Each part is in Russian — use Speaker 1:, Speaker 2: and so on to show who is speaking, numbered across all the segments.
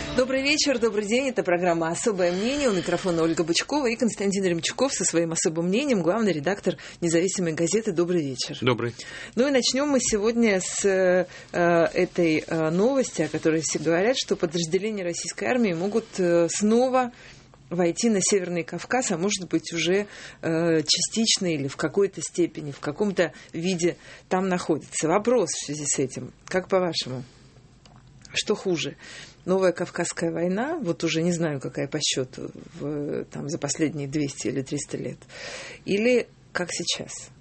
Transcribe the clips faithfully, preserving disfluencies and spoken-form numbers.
Speaker 1: Добрый вечер, добрый день. Это программа «Особое мнение». У микрофона Ольга Бычкова и Константин Ремчуков со своим особым мнением, главный редактор независимой газеты. Добрый вечер.
Speaker 2: Добрый.
Speaker 1: Ну и начнем мы сегодня с э, этой э, новости, о которой все говорят, что подразделения российской армии могут э, снова войти на Северный Кавказ, а может быть уже э, частично или в какой-то степени, в каком-то виде там находится. Вопрос в связи с этим. Как по-вашему? Что хуже? Новая Кавказская война, вот уже не знаю, какая по счету, в, там, за последние двести или триста лет, или как сейчас?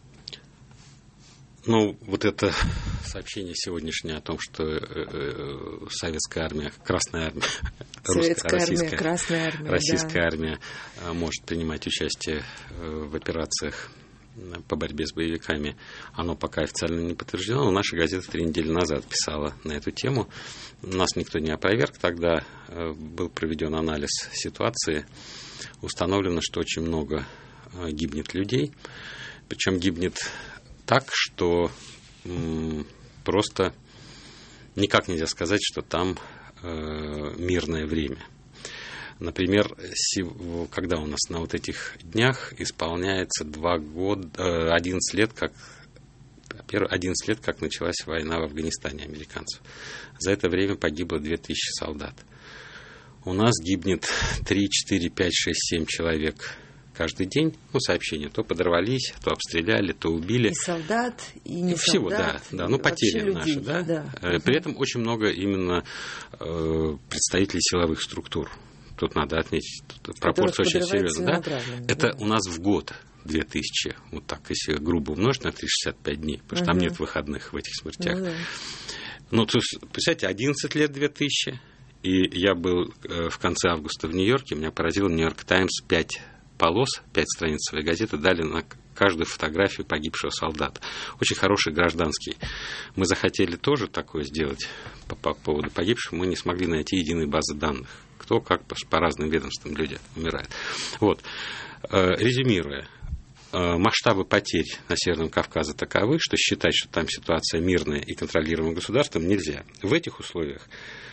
Speaker 2: Ну, вот это сообщение сегодняшнее о том, что э, э, советская армия, Красная армия,
Speaker 1: Советская
Speaker 2: русская,
Speaker 1: армия, Красная армия,
Speaker 2: российская
Speaker 1: да.
Speaker 2: армия э, может принимать участие э, в операциях по борьбе с боевиками, оно пока официально не подтверждено, но наша газета три недели назад писала на эту тему. Нас никто не опроверг, тогда был проведен анализ ситуации, установлено, что очень много гибнет людей, причем гибнет так, что м, просто никак нельзя сказать, что там э, мирное время. Например, когда у нас на вот этих днях исполняется два года, одиннадцать лет, как одиннадцать лет, как началась война в Афганистане американцев. За это время погибло две тысячи солдат. У нас гибнет три, четыре, пять, шесть, семь человек каждый день. Ну, сообщения. То подорвались, то обстреляли, то убили.
Speaker 1: И солдат, и не
Speaker 2: Всего,
Speaker 1: солдат.
Speaker 2: да. да. Ну, потери
Speaker 1: людей,
Speaker 2: наши, да.
Speaker 1: да.
Speaker 2: При uh-huh. этом очень много именно э, представителей силовых структур. Тут надо отметить, тут пропорция очень серьезная. Да? Это да. У нас в год две тысячи, вот так, если грубо умножить на триста шестьдесят пять дней, потому что угу. там нет выходных в этих смертях. Ну, ну то есть, представьте, одиннадцать лет две тысячи, и я был в конце августа в Нью-Йорке, меня поразило, Нью-Йорк Таймс пять полос, пять страниц своей газеты дали на каждую фотографию погибшего солдата. Очень хороший гражданский. Мы захотели тоже такое сделать по, по поводу погибших, мы не смогли найти единой базы данных. Кто как по, по разным ведомствам люди умирают. Вот. Резюмируя, масштабы потерь на Северном Кавказе таковы, что считать, что там ситуация мирная и контролируемая государством, нельзя. В этих условиях,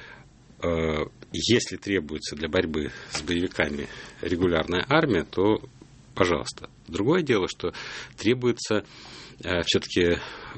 Speaker 2: если требуется для борьбы с боевиками регулярная армия, то пожалуйста. Другое дело, что требуется все-таки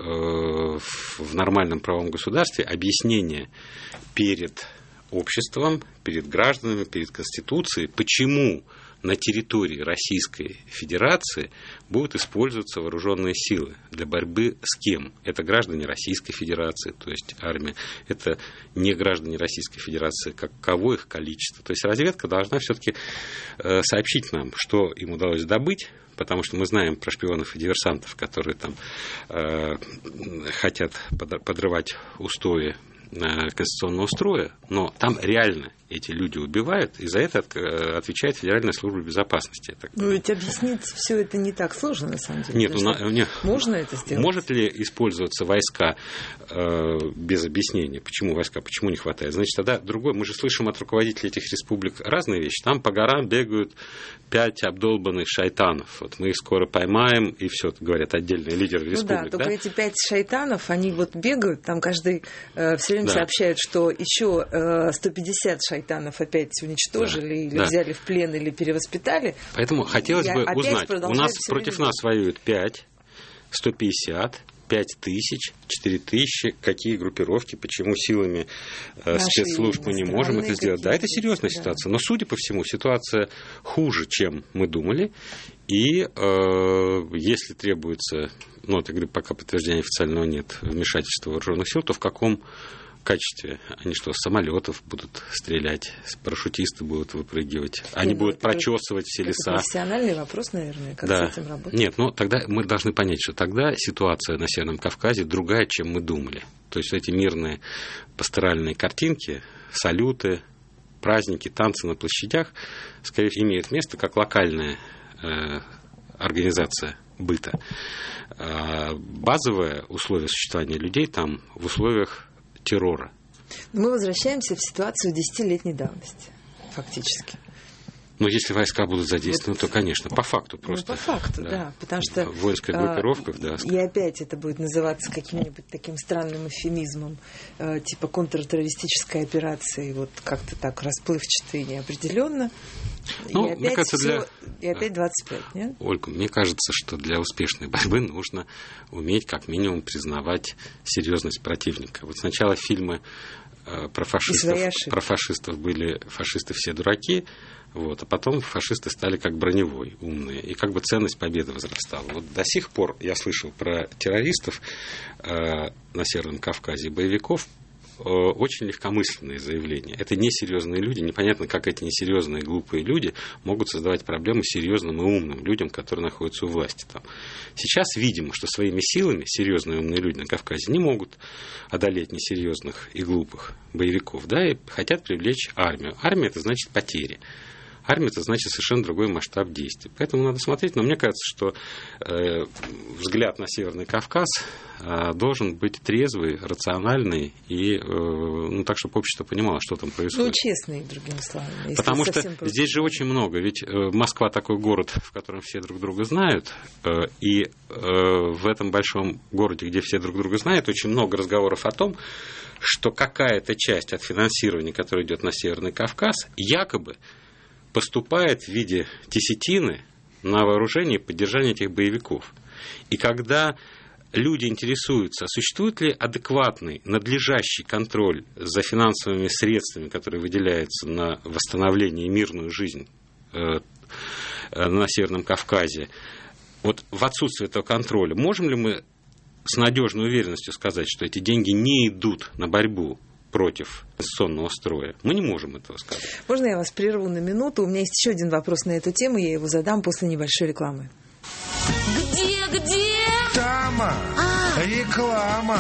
Speaker 2: в нормальном правовом государстве объяснение перед обществом, перед гражданами, перед Конституцией, почему на территории Российской Федерации будут использоваться вооруженные силы для борьбы с кем? Это граждане Российской Федерации, то есть армия, это не граждане Российской Федерации, каково их количество. То есть разведка должна все-таки э, сообщить нам, что им удалось добыть, потому что мы знаем про шпионов и диверсантов, которые там э, хотят подрывать устои конституционного строя, но там реально эти люди убивают, и за это отвечает Федеральная служба безопасности.
Speaker 1: Ну, ведь объяснить все это не так сложно, на самом деле.
Speaker 2: Нет, у нет.
Speaker 1: Можно это сделать?
Speaker 2: Может ли использоваться войска э, без объяснения? Почему войска? Почему не хватает? Значит, тогда другой. Мы же слышим от руководителей этих республик разные вещи. Там по горам бегают пять обдолбанных шайтанов. Вот мы их скоро поймаем, и все, говорят отдельные лидеры республик.
Speaker 1: Ну да, только да? эти пять шайтанов, они вот бегают, там каждый э, все время да. сообщает, что еще э, сто пятьдесят шайтанов опять уничтожили, да. или да. взяли в плен, или перевоспитали.
Speaker 2: Поэтому хотелось бы узнать, у нас против нас воюют пять, сто пятьдесят, пять тысяч, четыре тысячи, какие группировки, почему силами э, спецслужб мы не можем это сделать. Да, это серьезная да. ситуация, но, судя по всему, ситуация хуже, чем мы думали, и э, если требуется, ну, вот я говорю, пока подтверждения официального нет, вмешательства вооруженных сил, то в каком качестве? Они что, с самолетов будут стрелять, парашютисты будут выпрыгивать, они Нет, будут прочесывать все леса.
Speaker 1: Это профессиональный вопрос, наверное, как
Speaker 2: да.
Speaker 1: с этим работать.
Speaker 2: Нет, ну тогда мы должны понять, что тогда ситуация на Северном Кавказе другая, чем мы думали. То есть эти мирные пасторальные картинки, салюты, праздники, танцы на площадях, скорее всего, имеют место как локальная э, организация быта. А базовое условие существования людей там в условиях террора.
Speaker 1: Мы возвращаемся в ситуацию десятилетней давности, фактически.
Speaker 2: Ну, если войска будут задействованы, вот, то, конечно, по факту просто.
Speaker 1: Ну, по факту, да. да потому что
Speaker 2: в воинской группировках, да.
Speaker 1: И опять это будет называться каким-нибудь таким странным эвфемизмом, типа контртеррористической операции, вот как-то так расплывчато и неопределенно.
Speaker 2: Ну,
Speaker 1: и опять,
Speaker 2: мне кажется,
Speaker 1: всё,
Speaker 2: для...
Speaker 1: и опять двадцать пять, нет?
Speaker 2: Ольга, мне кажется, что для успешной борьбы нужно уметь как минимум признавать серьезность противника. Вот сначала фильмы про фашистов, про фашистов были «Фашисты все дураки», вот, а потом фашисты стали как броневой, умные, и как бы ценность победы возрастала. Вот до сих пор я слышал про террористов э, на Северном Кавказе, боевиков, э, очень легкомысленные заявления. Это несерьезные люди, непонятно, как эти несерьезные глупые люди могут создавать проблемы серьезным и умным людям, которые находятся у власти там. Сейчас видимо, что своими силами серьезные и умные люди на Кавказе не могут одолеть несерьезных и глупых боевиков, да, и хотят привлечь армию. Армия — это значит потери. Армия — это значит совершенно другой масштаб действий. Поэтому надо смотреть. Но мне кажется, что э, взгляд на Северный Кавказ э, должен быть трезвый, рациональный, и, э, ну, так, чтобы общество понимало, что там происходит.
Speaker 1: Ну, честный, другими словами.
Speaker 2: Потому что здесь же очень много. Ведь э, Москва такой город, в котором все друг друга знают. Э, и э, в этом большом городе, где все друг друга знают, очень много разговоров о том, что какая-то часть от финансирования, которая идет на Северный Кавказ, якобы поступает в виде десятины на вооружение и поддержание этих боевиков. И когда люди интересуются, существует ли адекватный, надлежащий контроль за финансовыми средствами, которые выделяются на восстановление и мирную жизнь э, на Северном Кавказе, вот в отсутствие этого контроля, можем ли мы с надежной уверенностью сказать, что эти деньги не идут на борьбу против конституционного строя? Мы не можем этого сказать.
Speaker 1: Можно я вас прерву на минуту? У меня есть еще один вопрос на эту тему, я его задам после небольшой рекламы.
Speaker 3: Где, где?
Speaker 4: Тама! А. Реклама!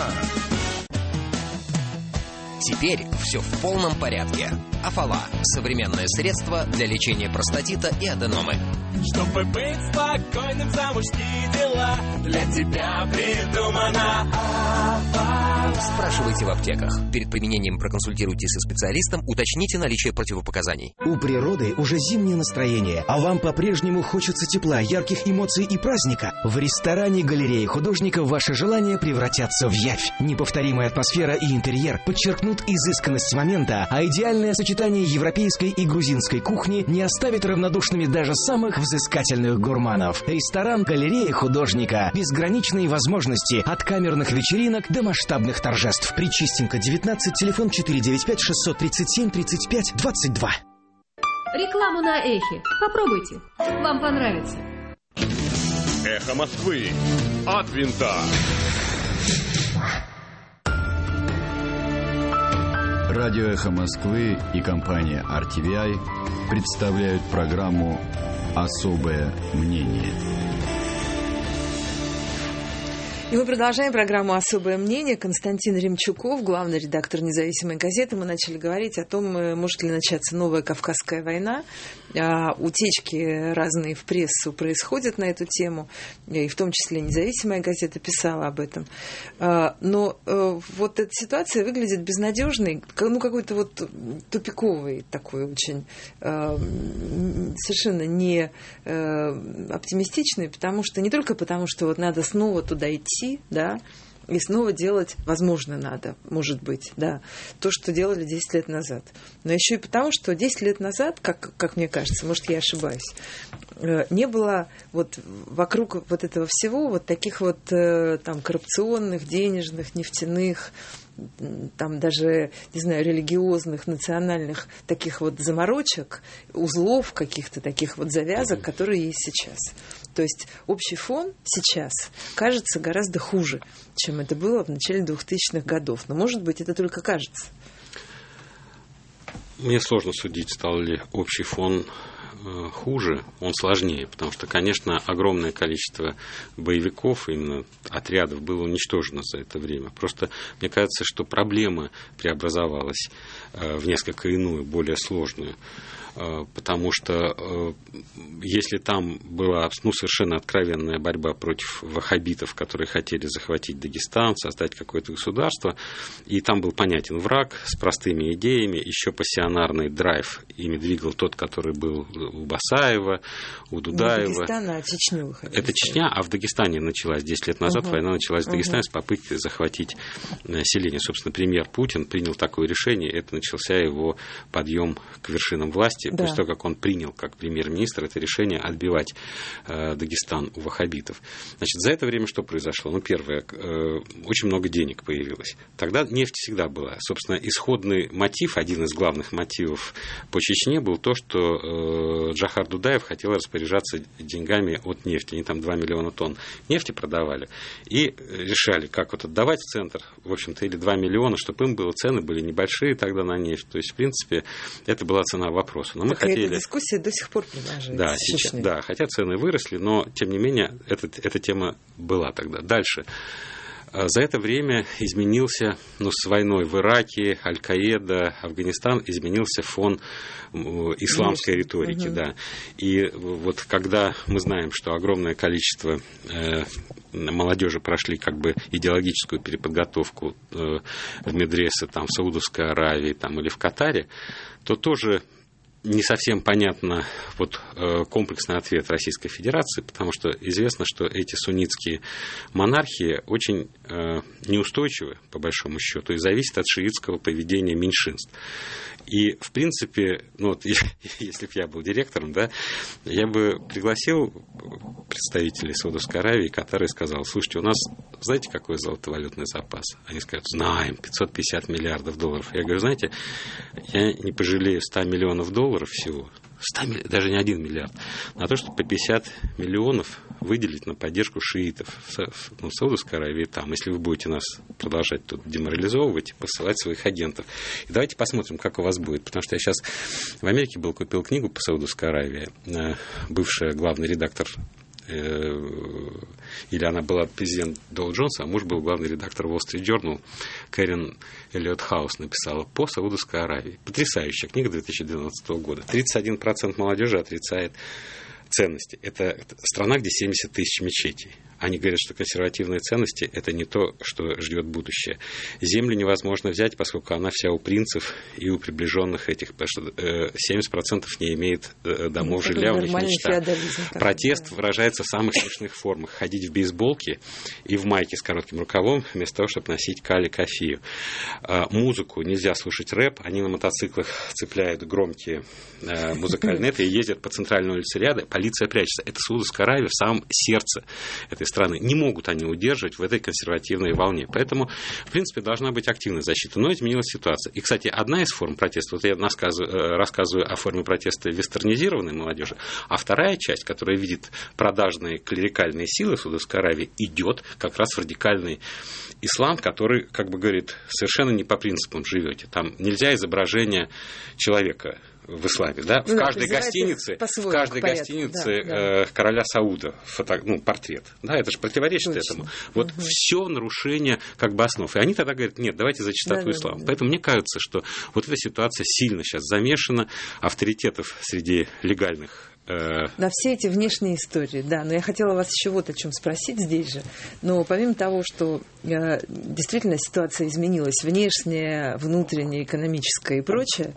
Speaker 5: Теперь все в полном порядке. Афала – современное средство для лечения простатита и аденомы.
Speaker 6: Чтобы быть спокойным за мужские дела, для тебя придумана Афала.
Speaker 5: Спрашивайте в аптеках. Перед применением проконсультируйтесь со специалистом, уточните наличие противопоказаний.
Speaker 7: У природы уже зимнее настроение, а вам по-прежнему хочется тепла, ярких эмоций и праздника. В ресторане галереи художников ваши желания превратятся в явь. Неповторимая атмосфера и интерьер подчеркнут изысканность момента, а идеальное сочетание европейской и грузинской кухни не оставит равнодушными даже самых взыскательных гурманов. Ресторан галереи художника. Безграничные возможности от камерных вечеринок до масштабных торжеств. Причистенко, девятнадцать, телефон четыре девять пять шестьсот тридцать семь тридцать пять двадцать два.
Speaker 8: Рекламу на Эхе. Попробуйте. Вам понравится.
Speaker 9: Эхо Москвы. От винта.
Speaker 10: Радио «Эхо Москвы» и компания ар ти ви ай представляют программу «Особое мнение».
Speaker 1: И мы продолжаем программу «Особое мнение». Константин Ремчуков, главный редактор «Независимой газеты». Мы начали говорить о том, может ли начаться новая Кавказская война. Утечки разные в прессу происходят на эту тему, и в том числе «Независимая газета» писала об этом. Но вот эта ситуация выглядит безнадежной, ну, какой-то вот тупиковой такой очень, совершенно не оптимистичной, потому что не только потому, что вот надо снова туда идти, да, и снова делать, возможно, надо, может быть, да, то, что делали десять лет назад. Но еще и потому, что десять лет назад, как, как мне кажется, может, я ошибаюсь, не было вот вокруг вот этого всего вот таких вот там коррупционных, денежных, нефтяных, там даже, не знаю, религиозных, национальных таких вот заморочек, узлов каких-то таких вот завязок, которые есть сейчас. То есть общий фон сейчас кажется гораздо хуже, чем это было в начале двухтысячных годов. Но, может быть, это только кажется.
Speaker 2: Мне сложно судить, стал ли общий фон э, хуже. Он сложнее, потому что, конечно, огромное количество боевиков, именно отрядов, было уничтожено за это время. Просто мне кажется, что проблема преобразовалась э, в несколько иную, более сложную. потому что если там была ну, совершенно откровенная борьба против ваххабитов, которые хотели захватить Дагестан, создать какое-то государство, и там был понятен враг с простыми идеями, еще пассионарный драйв ими двигал тот, который был у Басаева, у Дудаева.
Speaker 1: Не Дагестан, а Чечню выходили.
Speaker 2: Это Чечня, а в Дагестане началась десять лет назад, uh-huh. война началась в Дагестане uh-huh. с попыткой захватить население. Собственно, премьер Путин принял такое решение, это начался его подъем к вершинам власти, да. после того, как он принял как премьер-министр это решение отбивать э, Дагестан у ваххабитов. Значит, за это время что произошло? Ну, первое, э, очень много денег появилось. Тогда нефть всегда была. Собственно, исходный мотив, один из главных мотивов по Чечне был то, что э, Джохар Дудаев хотел распоряжаться деньгами от нефти. Они там два миллиона тонн нефти продавали. И решали, как вот отдавать в центр, в общем-то, или два миллиона, чтобы им было, цены были небольшие тогда на нефть. То есть, в принципе, это была цена вопроса. Но мы
Speaker 1: так
Speaker 2: хотели...
Speaker 1: эта дискуссия до сих пор продолжается.
Speaker 2: Да, сейчас, да, хотя цены выросли, но, тем не менее, эта, эта тема была тогда. Дальше. За это время изменился, ну, с войной в Ираке, Аль-Каида, Афганистан, изменился фон исламской Конечно. риторики, угу. да. И вот когда мы знаем, что огромное количество э, молодежи прошли как бы идеологическую переподготовку э, в медресе, там, в Саудовской Аравии там, или в Катаре, то тоже не совсем понятно вот, комплексный ответ Российской Федерации, потому что известно, что эти суннитские монархии очень э, неустойчивы, по большому счету, и зависят от шиитского поведения меньшинств. И, в принципе, ну, вот, если бы я был директором, да, я бы пригласил представителей Саудовской Аравии и Катара и сказал: слушайте, у нас, знаете, какой золотовалютный запас? Они скажут: знаем, пятьсот пятьдесят миллиардов долларов. Я говорю: знаете, я не пожалею ста миллионов долларов всего, сто, даже не один миллиард, на то, чтобы по пятьдесят миллионов выделить на поддержку шиитов в, ну, в Саудовской Аравии. Там, если вы будете нас продолжать тут деморализовывать, посылать своих агентов. И давайте посмотрим, как у вас будет. Потому что я сейчас в Америке был, купил книгу по Саудовской Аравии. Бывшая главный редактор, или она была президент Доу Джонса, а муж был главный редактор Wall Street Journal, Кэрин Эллиот Хаус написала по Саудовской Аравии. Потрясающая книга две тысячи двенадцатого года. тридцать один процент молодежи отрицает ценности. Это страна, где семьдесят тысяч мечетей. Они говорят, что консервативные ценности – это не то, что ждет будущее. Землю невозможно взять, поскольку она вся у принцев и у приближенных этих, потому что семьдесят процентов не имеет домов, ну, жилья, у них мечта. Протест да. выражается в самых смешных формах. Ходить в бейсболке и в майке с коротким рукавом, вместо того, чтобы носить кали-кофию. Музыку нельзя слушать рэп. Они на мотоциклах цепляют громкие музыкальные и ездят по центральной улице Ряда. Полиция прячется. Это Саудовская Аравия в самом сердце этой страны. Не могут они удерживать в этой консервативной волне. Поэтому, в принципе, должна быть активная защита. Но изменилась ситуация. И, кстати, одна из форм протеста, вот я рассказываю о форме протеста вестернизированной молодежи, а вторая часть, которая видит продажные клерикальные силы в Саудовской Аравии, идет как раз в радикальный ислам, который, как бы говорит, совершенно не по принципам живете. Там нельзя изображение человека в исламе, да? В ну, каждой гостинице, в каждой гостинице да, да. Э, короля Сауда фото, ну, портрет, да, это же противоречит Точно. этому. Вот угу. все нарушение как бы основ. И они тогда говорят: нет, давайте за чистоту да, ислама. Да, да. Поэтому мне кажется, что вот эта ситуация сильно сейчас замешана, авторитетов среди легальных.
Speaker 1: На все эти внешние истории, да. Но я хотела вас еще вот о чем спросить здесь же. Но помимо того, что э, действительно ситуация изменилась, внешняя, внутренняя, экономическая и прочее,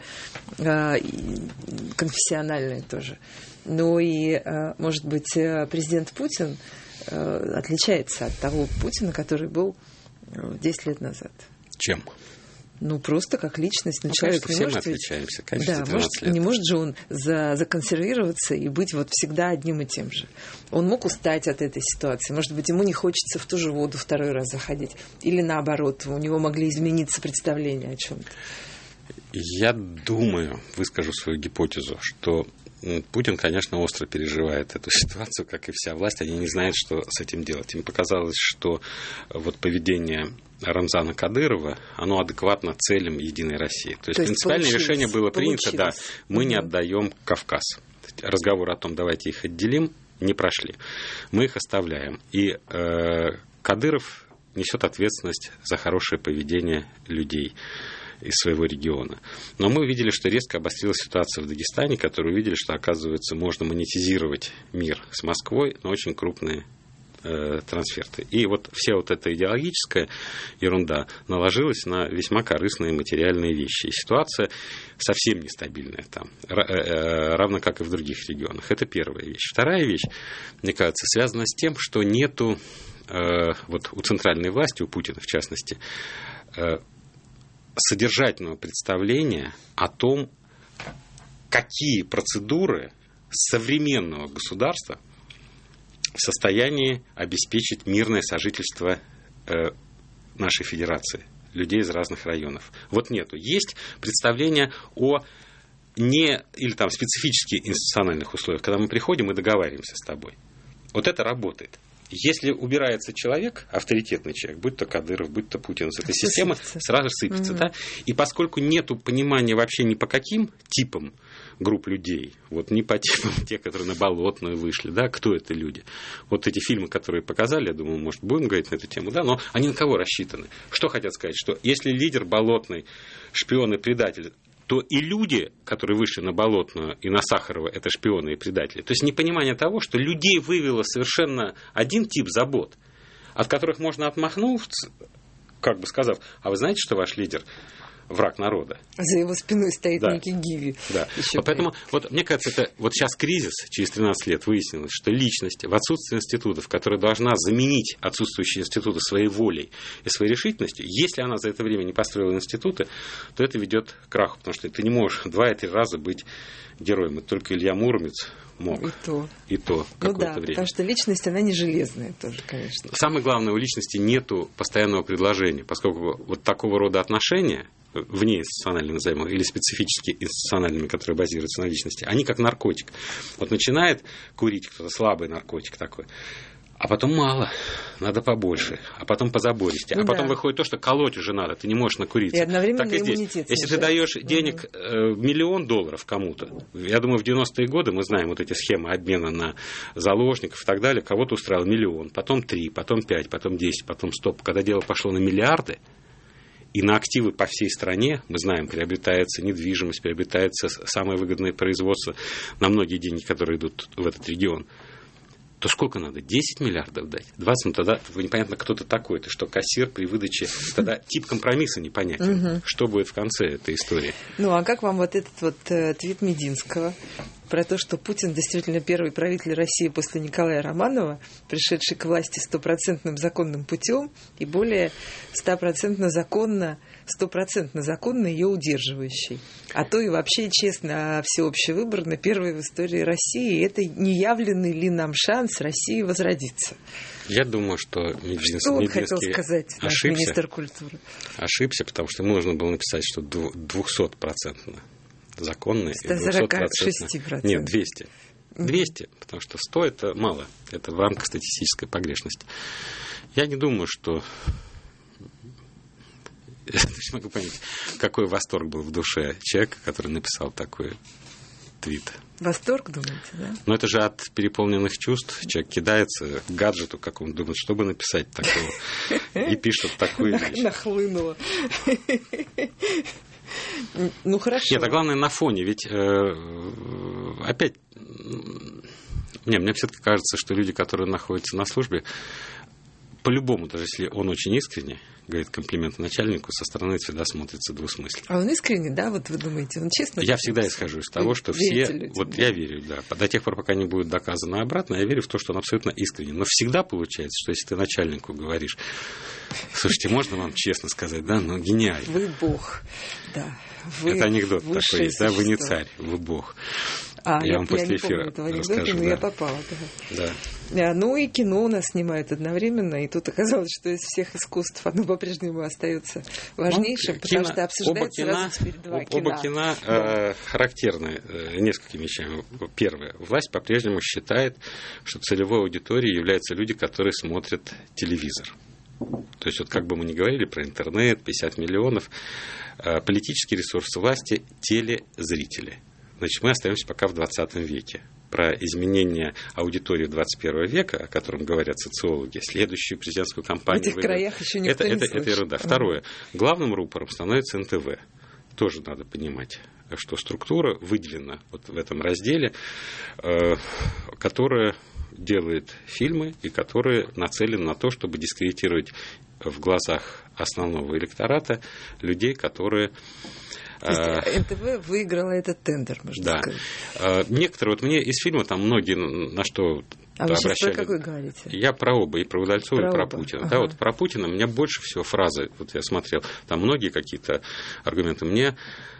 Speaker 1: э, и конфессиональная тоже, но и, э, может быть, президент Путин э, отличается от того Путина, который был десять лет назад.
Speaker 2: Чем?
Speaker 1: Ну, просто как личность. Ну,
Speaker 2: ну
Speaker 1: человек
Speaker 2: конечно,
Speaker 1: не
Speaker 2: все
Speaker 1: может
Speaker 2: мы отличаемся, конечно,
Speaker 1: да, может,
Speaker 2: лет.
Speaker 1: Не может же он за, законсервироваться и быть вот всегда одним и тем же. Он мог устать от этой ситуации. Может быть, ему не хочется в ту же воду второй раз заходить. Или наоборот, у него могли измениться представления о чем-то.
Speaker 2: Я думаю, выскажу свою гипотезу, что Путин, конечно, остро переживает эту ситуацию, как и вся власть. Они не знают, что с этим делать. Им показалось, что вот поведение Рамзана Кадырова, оно адекватно целям Единой России. То есть, То есть принципиальное решение было принято, да, мы угу. не отдаем Кавказ. Разговор о том, давайте их отделим, не прошли. Мы их оставляем. И э, Кадыров несет ответственность за хорошее поведение людей. из своего региона. Но мы увидели, что резко обострилась ситуация в Дагестане, которые увидели, что, оказывается, можно монетизировать мир с Москвой на очень крупные э, трансферты. И вот вся вот эта идеологическая ерунда наложилась на весьма корыстные материальные вещи. И ситуация совсем нестабильная там, равно как и в других регионах. Это первая вещь. Вторая вещь, мне кажется, связана с тем, что нету э, вот у центральной власти, у Путина в частности, э, содержательного представления о том, какие процедуры современного государства в состоянии обеспечить мирное сожительство э, нашей федерации, людей из разных районов. Вот нету. Есть представление о не, или там специфических институциональных условиях, когда мы приходим и договариваемся с тобой. Вот это работает. Если убирается человек, авторитетный человек, будь то Кадыров, будь то Путин, с этой
Speaker 1: Все
Speaker 2: системы
Speaker 1: сыпется.
Speaker 2: сразу сыпется. Mm-hmm. Да? И поскольку нету понимания вообще ни по каким типам групп людей, вот не по типам тех, которые на Болотную вышли, да, кто это люди. Вот эти фильмы, которые показали, я думаю, может, будем говорить на эту тему, да, но они на кого рассчитаны? Что хотят сказать? Что если лидер Болотной, шпион и предатель, то и люди, которые вышли на Болотную и на Сахарова, это шпионы и предатели. То есть непонимание того, что людей вывело совершенно один тип забот, от которых можно отмахнуться, как бы сказав, а вы знаете, что ваш лидер враг народа?
Speaker 1: За его спиной стоит
Speaker 2: да.
Speaker 1: некий Гиви.
Speaker 2: Да. Вот поэтому, вот, мне кажется, это вот сейчас кризис, через тринадцать лет выяснилось, что личность в отсутствии институтов, которая должна заменить отсутствующие институты своей волей и своей решительностью, если она за это время не построила институты, то это ведет к краху, потому что ты не можешь два и три раза быть героем. Это только Илья Муромец мог.
Speaker 1: И то.
Speaker 2: И то
Speaker 1: ну
Speaker 2: какое-то
Speaker 1: да,
Speaker 2: время.
Speaker 1: Потому что личность, она не железная тоже, конечно.
Speaker 2: Самое главное, у личности нету постоянного предложения, поскольку вот такого рода отношения, вне институциональными, назовем их, или специфически институциональными, которые базируются на личности, они как наркотик. Вот начинает курить кто-то слабый наркотик такой, а потом мало, надо побольше, а потом позабористее, ну, а потом да. выходит то, что колоть уже надо, ты не можешь накуриться.
Speaker 1: И одновременно
Speaker 2: так и здесь.
Speaker 1: иммунитет
Speaker 2: Если
Speaker 1: снижается.
Speaker 2: ты даешь денег э, миллион долларов кому-то, я думаю, в девяностые годы мы знаем вот эти схемы обмена на заложников и так далее, кого-то устраивал миллион, потом три, потом пять, потом десять, потом сто. Когда дело пошло на миллиарды, и на активы по всей стране, мы знаем, приобретается недвижимость, приобретается самое выгодное производство на многие деньги, которые идут в этот регион, то сколько надо? десять миллиардов дать? двадцать? Ну, тогда непонятно, кто ты такой. Ты что, кассир при выдаче? Тогда тип компромисса непонятен. Угу. Что будет в конце этой истории?
Speaker 1: Ну, а как вам вот этот вот э, твит Мединского про то, что Путин действительно первый правитель России после Николая Романова, пришедший к власти стопроцентным законным путем и более стопроцентно законно, стопроцентно законно ее удерживающий. А то и вообще, честно, всеобщий выбор на первый в истории России. Это не явленный ли нам шанс России возродиться?
Speaker 2: Я думаю, что Мединский,
Speaker 1: что он хотел сказать, наш
Speaker 2: ошибся,
Speaker 1: министр культуры?
Speaker 2: Ошибся, потому что ему нужно было написать, что двухсотпроцентно законные.
Speaker 1: сто сорок шесть процентов.
Speaker 2: Нет, двести. двести, потому что сто это мало. Это в рамках статистической погрешности. Я не думаю, что... Я не могу понять, какой восторг был в душе человека, который написал такой твит.
Speaker 1: Восторг, думаете, да?
Speaker 2: Но это же от переполненных чувств. Человек кидается к гаджету какому-то, думает, чтобы написать такого. И пишет такую вещь.
Speaker 1: Нахлынуло. Ну, хорошо.
Speaker 2: Нет, а главное на фоне. Ведь э, опять... Не, мне все-таки кажется, что люди, которые находятся на службе, по-любому, даже если он очень искренне говорит комплименты начальнику, со стороны это всегда смотрится двусмысленно.
Speaker 1: А он искренне, да, вот вы думаете, он честно?
Speaker 2: Я всегда исхожу из того, что все... Людям, вот да? Я верю, да. До тех пор, пока не будет доказано обратно, я верю в то, что он абсолютно искренне. Но всегда получается, что если ты начальнику говоришь, слушайте, можно вам честно сказать, да, ну гениально.
Speaker 1: Вы бог, да. Вы
Speaker 2: это анекдот такой есть, да, вы не царь, вы бог.
Speaker 1: А, я,
Speaker 2: я вам
Speaker 1: я
Speaker 2: после
Speaker 1: не
Speaker 2: эфира
Speaker 1: помню этого анекдота,
Speaker 2: расскажу,
Speaker 1: но
Speaker 2: да.
Speaker 1: я попала. Да.
Speaker 2: Да.
Speaker 1: Ну и кино у нас снимают одновременно, и тут оказалось, что из всех искусств оно по-прежнему остается важнейшим, ну, потому кино, что обсуждается оба сразу теперь два кино.
Speaker 2: Оба кино да. э, характерны э, несколькими вещами. Первое. Власть по-прежнему считает, что целевой аудиторией являются люди, которые смотрят телевизор. То есть, вот как бы мы ни говорили про интернет, пятьдесят миллионов, э, политический ресурс власти – телезрители. Значит, мы остаемся пока в двадцатом веке. Про изменение аудитории двадцать первого века, о котором говорят социологи, следующую президентскую кампанию...
Speaker 1: В этих краях еще никто
Speaker 2: это,
Speaker 1: не
Speaker 2: это,
Speaker 1: слышит.
Speaker 2: Это ерунда. Второе. Главным рупором становится эн тэ вэ. тоже надо понимать, что структура выделена вот в этом разделе, э, которая делает фильмы и которые нацелены на то, чтобы дискредитировать в глазах основного электората людей, которые...
Speaker 1: То есть эн тэ вэ выиграла этот тендер, можно
Speaker 2: да.
Speaker 1: сказать.
Speaker 2: Некоторые, вот мне из фильма там многие на что
Speaker 1: а вы
Speaker 2: обращали...
Speaker 1: сейчас про какой говорите?
Speaker 2: Я про оба, и про Удальцова,
Speaker 1: про
Speaker 2: и про
Speaker 1: оба.
Speaker 2: Путина.
Speaker 1: Ага.
Speaker 2: Да, вот про Путина у меня больше всего фразы, вот я смотрел, там многие какие-то аргументы. Мне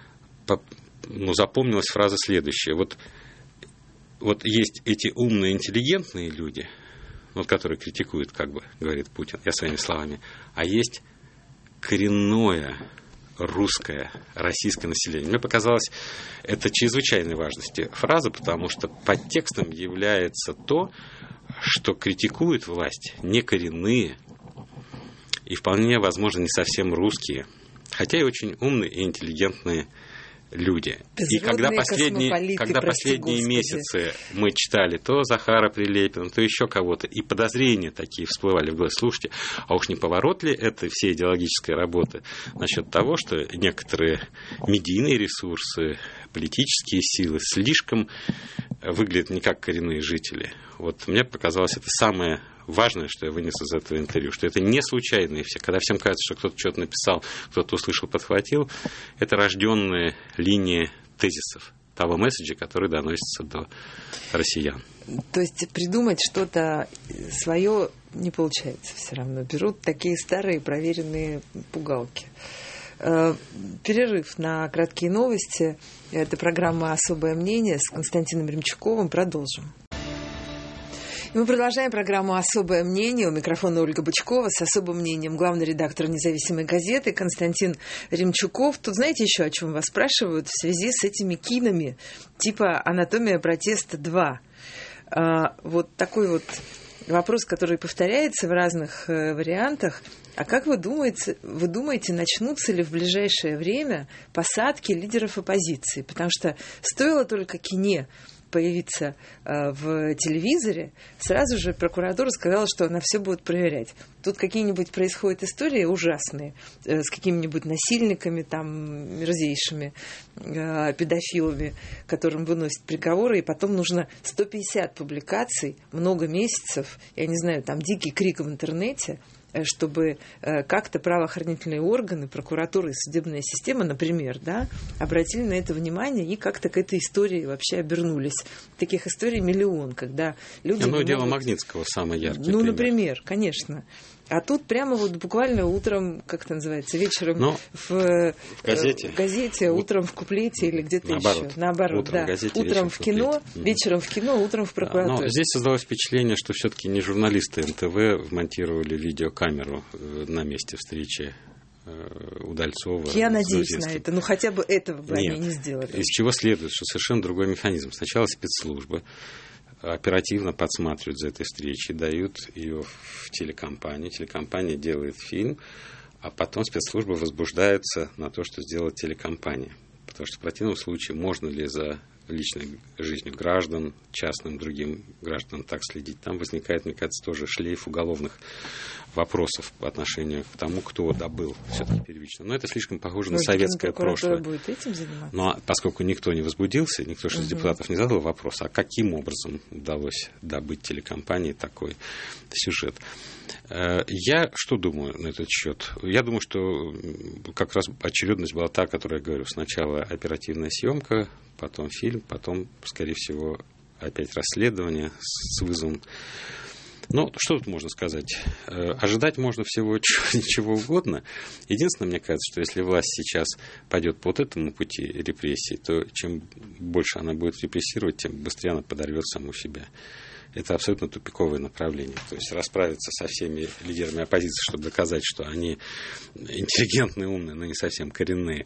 Speaker 2: ну, запомнилась фраза следующая. Вот, вот есть эти умные, интеллигентные люди, вот, которые критикуют, как бы, говорит Путин, я своими словами, а есть коренное русское, российское население. Мне показалось, это чрезвычайной важности фраза, потому что подтекстом является то, что критикуют власть не коренные и вполне, возможно, не совсем русские, хотя и очень умные и интеллигентные люди. И когда последние, когда последние месяцы мы читали то Захара Прилепина, то еще кого-то, и подозрения такие всплывали в голове, слушайте, а уж не поворот ли это всей идеологической работы насчет того, что некоторые медийные ресурсы, политические силы слишком выглядят не как коренные жители. Вот мне показалось, это самое важное, что я вынес из этого интервью, что это не случайные все. Когда всем кажется, что кто-то что-то написал, кто-то услышал, подхватил, это рожденная линия тезисов того месседжа, который доносится до россиян.
Speaker 1: То есть придумать что-то свое не получается все равно. Берут такие старые проверенные пугалки. Перерыв на краткие новости. Это программа «Особое мнение» с Константином Ремчуковым. Продолжим. И мы продолжаем программу «Особое мнение». У микрофона Ольга Бычкова с особым мнением главный редактор независимой газеты Константин Ремчуков. Тут знаете еще, о чем вас спрашивают в связи с этими кинами типа «Анатомия протеста два». А, вот такой вот вопрос, который повторяется в разных э, вариантах. А как вы думаете, вы думаете, начнутся ли в ближайшее время посадки лидеров оппозиции? Потому что стоило только кине появиться э, в телевизоре, сразу же прокуратура сказала, что она все будет проверять. Тут какие-нибудь происходят истории ужасные э, с какими-нибудь насильниками, там, мерзейшими э, педофилами, которым выносят приговоры, и потом нужно сто пятьдесят публикаций, много месяцев, я не знаю, там дикий крик в интернете, чтобы э, как-то правоохранительные органы, прокуратура и судебная система, например, да, обратили на это внимание и как-то к этой истории вообще обернулись. Таких историй миллион, когда люди...
Speaker 2: Ну, дело
Speaker 1: могут...
Speaker 2: Магнитского самый яркий
Speaker 1: Ну,
Speaker 2: пример.
Speaker 1: Например, конечно. А тут прямо вот буквально утром, как это называется, вечером
Speaker 2: Но
Speaker 1: в,
Speaker 2: в газете,
Speaker 1: в газете, утром в куплете или где-то
Speaker 2: наоборот,
Speaker 1: еще. Наоборот,
Speaker 2: утром
Speaker 1: да.
Speaker 2: в газете,
Speaker 1: утром в кино,
Speaker 2: в
Speaker 1: вечером в кино, утром в прокуратуре.
Speaker 2: Но здесь создалось впечатление, что все-таки не журналисты эн тэ вэ вмонтировали видеокамеру на месте встречи Удальцова.
Speaker 1: Я надеюсь на это. Ну, хотя бы этого бы
Speaker 2: Нет.
Speaker 1: они не сделали.
Speaker 2: Из чего следует, что совершенно другой механизм. Сначала спецслужбы оперативно подсматривают за этой встречей, дают ее в телекомпанию. Телекомпания делает фильм, а потом спецслужбы возбуждаются на то, что сделает телекомпания. Потому что в противном случае можно ли за личной жизнью граждан, частным другим гражданам так следить. Там возникает, мне кажется, тоже шлейф уголовных вопросов по отношению к тому, кто добыл все-таки первично. Но это слишком похоже
Speaker 1: Может,
Speaker 2: на советское прошлое.
Speaker 1: Будет этим заниматься?
Speaker 2: Но поскольку никто не возбудился, никто же из
Speaker 1: Угу.
Speaker 2: депутатов не задал вопрос, а каким образом удалось добыть телекомпании такой сюжет. Я что думаю на этот счет? Я думаю, что как раз очередность была та, о которой я говорю. Сначала оперативная съемка, потом фильм, потом, скорее всего, опять расследование с вызовом. Ну, что тут можно сказать? Ожидать можно всего чего, чего угодно. Единственное, мне кажется, что если власть сейчас пойдет по вот этому пути репрессий, то чем больше она будет репрессировать, тем быстрее она подорвет саму себя. Это абсолютно тупиковое направление. То есть расправиться со всеми лидерами оппозиции, чтобы доказать, что они интеллигентные, умные, но не совсем коренные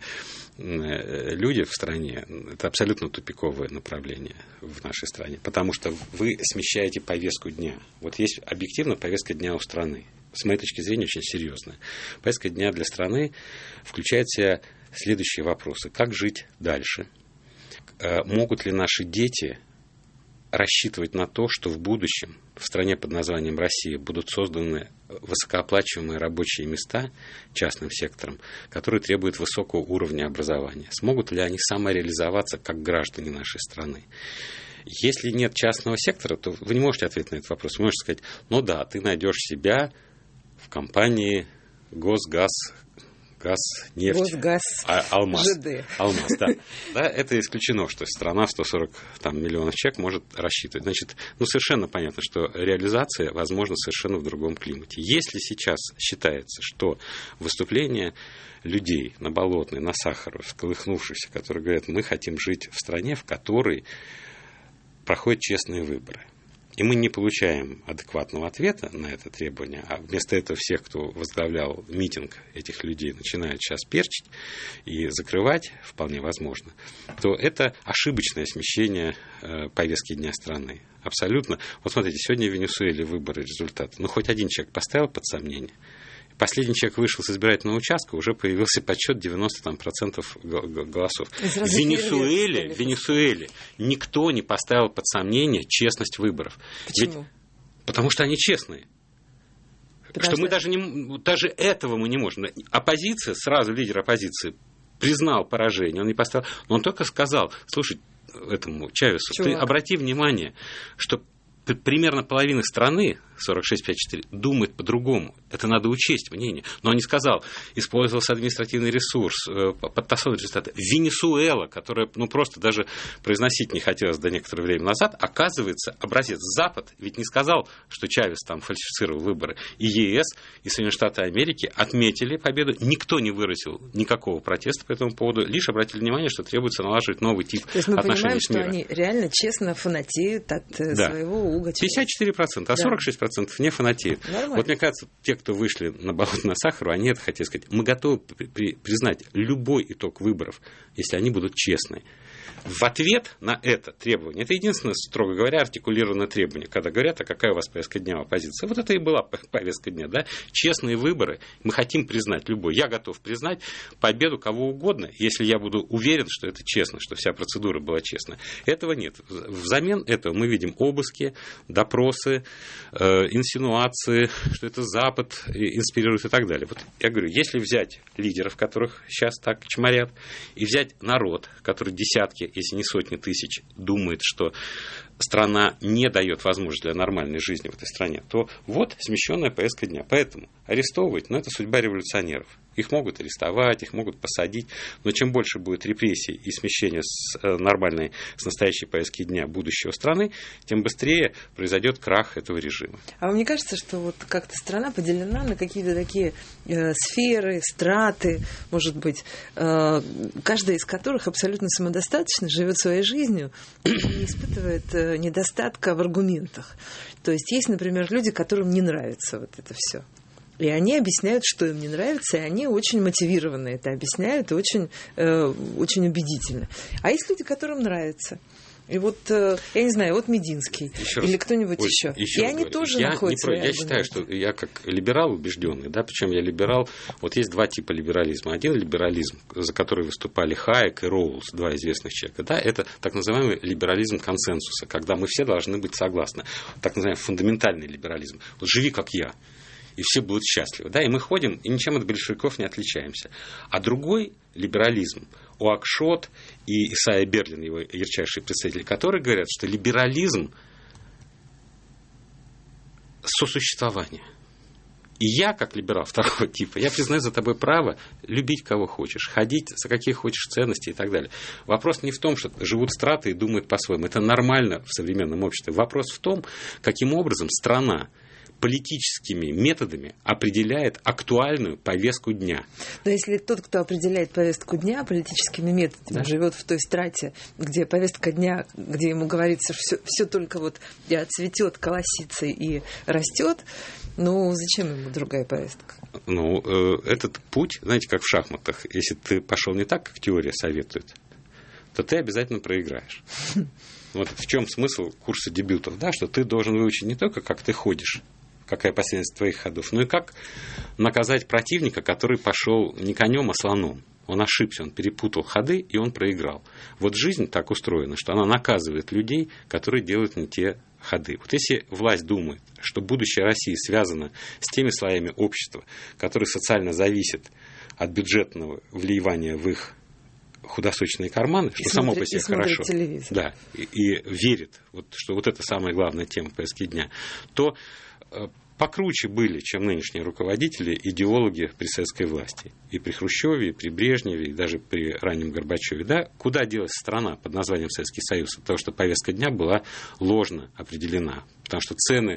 Speaker 2: люди в стране, это абсолютно тупиковое направление в нашей стране. Потому что вы смещаете повестку дня. Вот есть объективно повестка дня у страны. С моей точки зрения, очень серьезная. Повестка дня для страны включает в себя следующие вопросы. Как жить дальше? Могут ли наши дети рассчитывать на то, что в будущем в стране под названием Россия будут созданы высокооплачиваемые рабочие места частным сектором, которые требуют высокого уровня образования. Смогут ли они самореализоваться как граждане нашей страны? Если нет частного сектора, то вы не можете ответить на этот вопрос. Вы можете сказать, ну да, ты найдешь себя в компании Госгаз, газ, нефть,
Speaker 1: Госгаз,
Speaker 2: а, алмаз.
Speaker 1: ЖД.
Speaker 2: Алмаз, да. Да, это исключено, что страна в сто сорок там, миллионов человек может рассчитывать. Значит, ну, совершенно понятно, что реализация возможна совершенно в другом климате. Если сейчас считается, что выступление людей на Болотной, на Сахарова, всколыхнувшихся, которые говорят, мы хотим жить в стране, в которой проходят честные выборы, и мы не получаем адекватного ответа на это требование, а вместо этого всех, кто возглавлял митинг этих людей, начинают сейчас перчить и закрывать, вполне возможно, то это ошибочное смещение э, повестки дня страны. Абсолютно. Вот смотрите, сегодня в Венесуэле выборы, результаты. Ну, хоть один человек поставил под сомнение. Последний человек вышел с избирательного участка, уже появился подсчет девяносто процентов голосов. В Венесуэле, в Венесуэле никто не поставил под сомнение честность выборов.
Speaker 1: Почему?
Speaker 2: Ведь, потому что они честные. Потому что мы даже, не, даже этого мы не можем. Оппозиция, сразу лидер оппозиции признал поражение, он не поставил, но он только сказал, слушай, этому Чавесу, Чувак. Ты обрати внимание, что примерно половина страны, сорок шесть целых пять десятых, думает по-другому. Это надо учесть мнение. Но он не сказал, использовался административный ресурс, подтасовывали результаты. Венесуэла, которая ну, просто даже произносить не хотелось до некоторого времени назад, оказывается, образец. Запад ведь не сказал, что Чавес там фальсифицировал выборы. И ЕС, и Соединенные Штаты Америки отметили победу. Никто не выразил никакого протеста по этому поводу, лишь обратили внимание, что требуется налаживать новый тип отношений с миром. То есть мы понимаем,
Speaker 1: что они реально честно фанатеют от да. своего угодья.
Speaker 2: пятьдесят четыре процента, а да. сорок шесть процентов не фанатеют.
Speaker 1: Нормально.
Speaker 2: Вот мне кажется, те, кто вышли на Болото, на Сахару, они это хотели сказать. Мы готовы при- при- признать любой итог выборов, если они будут честные. В ответ на это требование, это единственное, строго говоря, артикулированное требование, когда говорят, а какая у вас повестка дня в оппозиции. Вот это и была повестка дня, да? Честные выборы, мы хотим признать любой. Я готов признать победу кого угодно, если я буду уверен, что это честно, что вся процедура была честная. Этого нет. Взамен этого мы видим обыски, допросы, э, инсинуации, что это Запад инспирирует и так далее. Вот я говорю, если взять лидеров, которых сейчас так чморят, и взять народ, который десятки, если не сотни тысяч, думает, что страна не дает возможности для нормальной жизни в этой стране, то вот смещенная повестка дня. Поэтому арестовывать, ну, это судьба революционеров. Их могут арестовать, их могут посадить, но чем больше будет репрессий и смещения с нормальной, с настоящей повестки дня будущего страны, тем быстрее произойдет крах этого режима.
Speaker 1: А вам не кажется, что вот как-то страна поделена на какие-то такие э, сферы, страты, может быть, э, каждая из которых абсолютно самодостаточно, живет своей жизнью и не испытывает э, недостатка в аргументах? То есть есть, например, люди, которым не нравится вот это все. И они объясняют, что им не нравится, и они очень мотивированно это объясняют, и очень, э, очень убедительно. А есть люди, которым нравится. И вот, э, я не знаю, вот Мединский еще или раз, кто-нибудь Оль, еще.
Speaker 2: еще.
Speaker 1: И они
Speaker 2: говорю,
Speaker 1: тоже
Speaker 2: я
Speaker 1: находятся.
Speaker 2: Не про, я считаю, что я как либерал убежденный, да, причем я либерал, вот есть два типа либерализма. Один либерализм, за который выступали Хайек и Роулс, два известных человека, да, это так называемый либерализм консенсуса, когда мы все должны быть согласны. Так называемый фундаментальный либерализм. Вот живи как я. И все будут счастливы. Да, и мы ходим, и ничем от большевиков не отличаемся. А другой либерализм, Уакшот и Исайя Берлин, его ярчайшие представители, которые говорят, что либерализм – сосуществование. И я, как либерал второго типа, я признаю за тобой право любить кого хочешь, ходить за какие хочешь ценности и так далее. Вопрос не в том, что живут страты и думают по-своему. Это нормально в современном обществе. Вопрос в том, каким образом страна политическими методами определяет актуальную повестку дня.
Speaker 1: Но если тот, кто определяет повестку дня политическими методами, да, живет в той страте, где повестка дня, где ему говорится, все, все только вот цветет, колосится и растет, ну зачем ему другая повестка?
Speaker 2: Ну, э, этот путь, знаете, как в шахматах, если ты пошел не так, как теория советует, то ты обязательно проиграешь. Вот в чем смысл курса дебютов, да, что ты должен выучить не только, как ты ходишь, какая последовательность твоих ходов, но и как наказать противника, который пошел не конем, а слоном. Он ошибся, он перепутал ходы, и он проиграл. Вот жизнь так устроена, что она наказывает людей, которые делают не те ходы. Вот если власть думает, что будущее России связано с теми слоями общества, которые социально зависят от бюджетного вливания в их худосочные карманы, что и само смотри, по себе хорошо, да, и, и верит, вот, что вот это самая главная тема повестки дня, то э, покруче были, чем нынешние руководители, идеологи при советской власти. И при Хрущеве, и при Брежневе, и даже при раннем Горбачеве. Да? Куда делась страна под названием Советский Союз? От того, что повестка дня была ложно определена. Потому что цены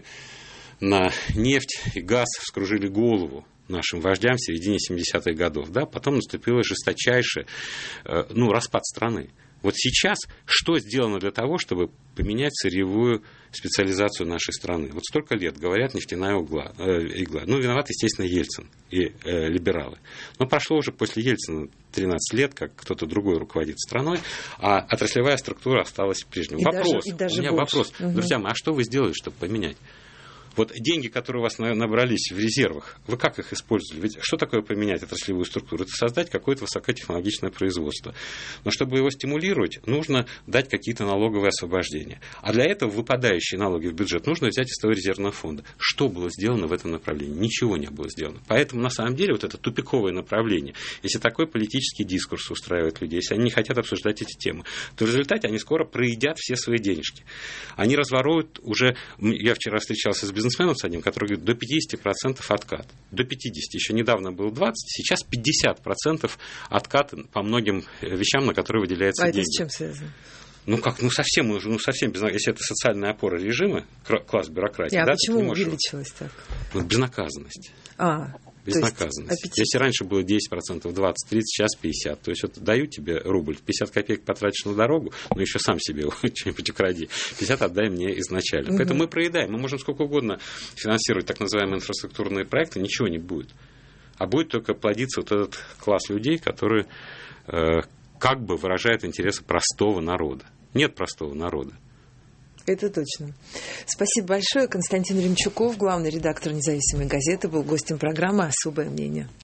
Speaker 2: на нефть и газ вскружили голову нашим вождям в середине семидесятых годов. Да? Потом наступил жесточайший ну, распад страны. Вот сейчас что сделано для того, чтобы поменять сырьевую специализацию нашей страны? Вот столько лет говорят нефтяная угла, э, игла. Ну, виноват, естественно, Ельцин и э, либералы. Но прошло уже после Ельцина тринадцать лет, как кто-то другой руководит страной, а отраслевая структура осталась прежней. Вопрос,
Speaker 1: даже, и даже
Speaker 2: у меня
Speaker 1: больше.
Speaker 2: Вопрос,
Speaker 1: угу.
Speaker 2: Друзья мои, а что вы сделали, чтобы поменять? Вот деньги, которые у вас набрались в резервах, вы как их использовали? Ведь что такое поменять отраслевую структуру? Это создать какое-то высокотехнологичное производство. Но чтобы его стимулировать, нужно дать какие-то налоговые освобождения. А для этого выпадающие налоги в бюджет нужно взять из того резервного фонда. Что было сделано в этом направлении? Ничего не было сделано. Поэтому, на самом деле, вот это тупиковое направление, если такой политический дискурс устраивает людей, если они не хотят обсуждать эти темы, то в результате они скоро проедят все свои денежки. Они разворуют уже... Я вчера встречался с бизнесменом, бизнесменом с одним, который говорит, до пятьдесят процентов откат. До пятьдесят процентов. Еще недавно было двадцать процентов, сейчас пятьдесят процентов откат по многим вещам, на которые выделяются
Speaker 1: а
Speaker 2: деньги. А
Speaker 1: это с чем связано?
Speaker 2: Ну как, ну совсем, ну совсем, без, если это социальная опора режима, класс бюрократии.
Speaker 1: А
Speaker 2: да,
Speaker 1: почему
Speaker 2: можешь...
Speaker 1: увеличилось так?
Speaker 2: Вот безнаказанность.
Speaker 1: А,
Speaker 2: Безнаказанность.
Speaker 1: Аппетит.
Speaker 2: Если раньше было десять процентов, двадцать, тридцать, сейчас пятьдесят. То есть вот дают тебе рубль, пятьдесят копеек потратишь на дорогу, но еще сам себе что-нибудь укради. пятьдесят отдай мне изначально. Угу. Поэтому мы проедаем. Мы можем сколько угодно финансировать так называемые инфраструктурные проекты, ничего не будет. А будет только плодиться вот этот класс людей, который э, как бы выражает интересы простого народа. Нет простого народа.
Speaker 1: Это точно. Спасибо большое. Константин Ремчуков, главный редактор независимой газеты, был гостем программы «Особое мнение».